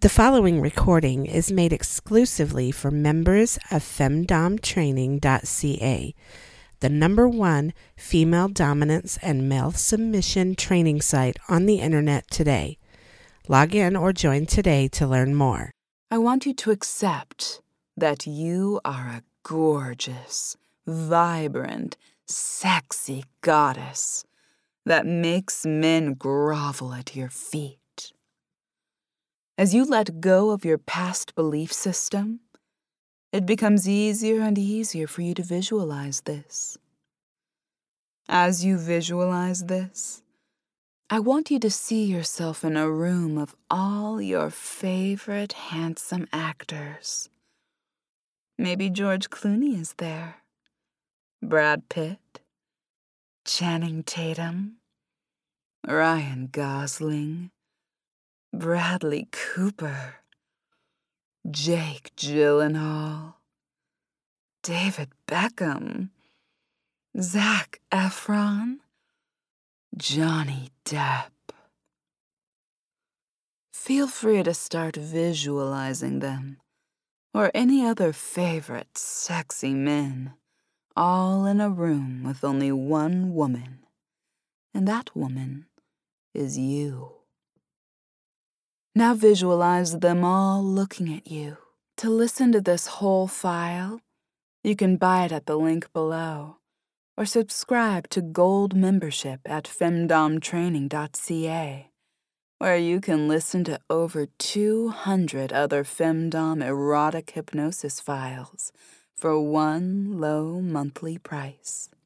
The following recording is made exclusively for members of femdomtraining.ca, the #1 female dominance and male submission training site on the internet today. Log in or join today to learn more. I want you to accept that you are a gorgeous, vibrant, sexy goddess that makes men grovel at your feet. As you let go of your past belief system, it becomes easier and easier for you to visualize this. As you visualize this, I want you to see yourself in a room of all your favorite handsome actors. Maybe George Clooney is there, Brad Pitt, Channing Tatum, Ryan Gosling, Bradley Cooper, Jake Gyllenhaal, David Beckham, Zac Efron, Johnny Depp. Feel free to start visualizing them, or any other favorite sexy men, all in a room with only one woman, and that woman is you. Now visualize them all looking at you. To listen to this whole file, you can buy it at the link below, or subscribe to Gold membership at femdomtraining.ca, where you can listen to over 200 other femdom erotic hypnosis files for one low monthly price.